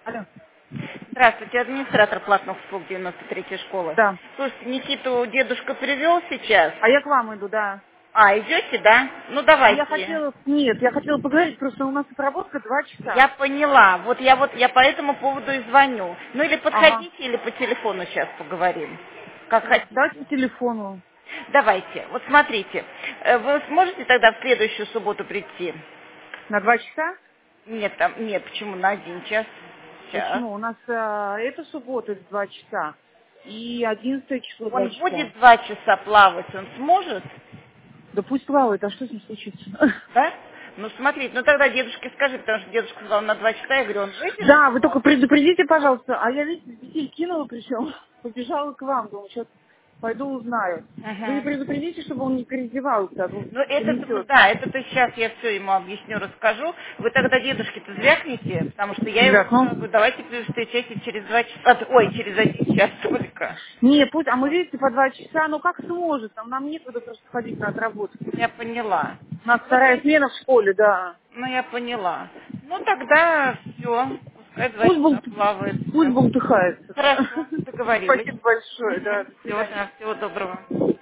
Алло. Здравствуйте, администратор платных услуг 93-й школы. Да. Слушайте, Никиту дедушка привел сейчас. А я к вам иду, да. А, идете, да? Ну, Я давайте. хотела... Нет, я хотела поговорить, просто у нас отработка 2 Я часа. поняла. Вот я по этому поводу и звоню. Ну, или Ага. подходите, или по телефону сейчас поговорим. Как Давайте по хотите. телефону. Давайте. Вот смотрите. Вы сможете тогда в следующую субботу прийти? На 2 часа? Нет, там, нет, почему на 1 час? Сейчас. Почему? У нас эта суббота 2 часа. И 11 число 2 Он часа. будет 2 часа плавать, он сможет? Да пусть плавает, а что с ним случится? Да? Ну, смотрите, ну тогда дедушке скажи, потому что дедушка сказал на 2 часа, я говорю, он выйдет? Да, вы только предупредите, пожалуйста. А я, видите, детей кинула причем. Побежала к вам, думаю, сейчас пойду узнаю. Вы Ага. предупредите, чтобы он не переодевался, а то Ну, это, понесет. да, это-то сейчас я все ему объясню, расскажу. Вы тогда дедушке-то звякните, потому что я ему Ребят, ну, сказала, говорю, давайте встречайте через 2 часа, ой, через 1 час только. не, пусть, а мы, видите, по 2 часа, ну как сможет, нам некуда просто ходить на отработку. Я поняла. У нас Ну, вторая смена в школе, да. ну, я поняла. Ну, тогда все, пускай два Пусть, часа плавает, пусть все. болтыхается, да. Хорошо, договорились. Спасибо большое, да, до Всего, свидания. всего доброго.